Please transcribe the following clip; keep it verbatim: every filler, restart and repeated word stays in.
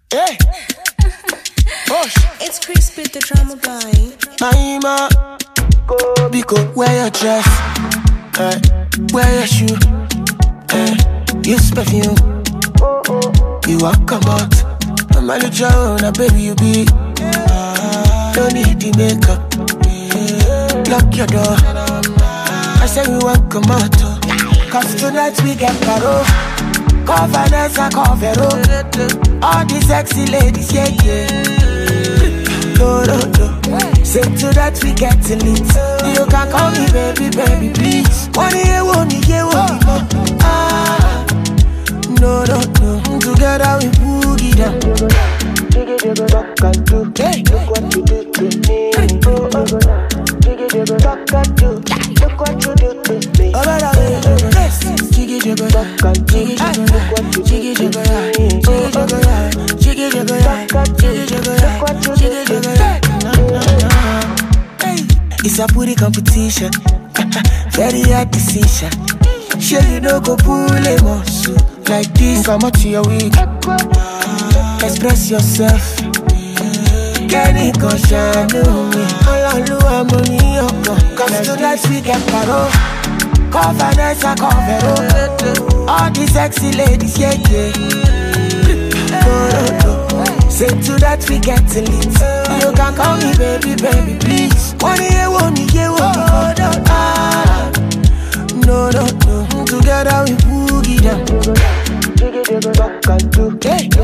Hey. Push. It's Crispy the drama boy. Naima, go Biko, wear your dress, eh? Wear your shoe, eh? Use perfume. You walk about, I'm a little baby you be. Don't need the makeup. Lock your door. I say we walk come out. Cause tonight we get paro. Cover Vanessa, cover all the sexy ladies, yeah, yeah. No, no, no. Say to that we get to lit. You can call me baby, baby, please. One year, one year, one year. Ah, no, no, no. Together we boogie down. Talk and do. Look what you do to me. Oh, oh, talk and do. Look what you do to me. Oh, but I will. Yes. Jiggy jiggy talk and do. Look what you do to me. Oh, oh, jiggy jiggy jiggy jiggy. Look what you do to me. It's a putty competition. Very hard decision. Sure you don't go pull a muscle like this. Come out to your week. Express yourself. Get it cause you know me. All I do I'm money up. Cause tonight we get paro. Cover Vanessa, cover all the sexy ladies, yeah, yeah. No, no, no. Say to that we get to lit. You can call me baby, baby, please. One year, one year, one year. Ah, no, no, no. Together we boogie down. Talk and do.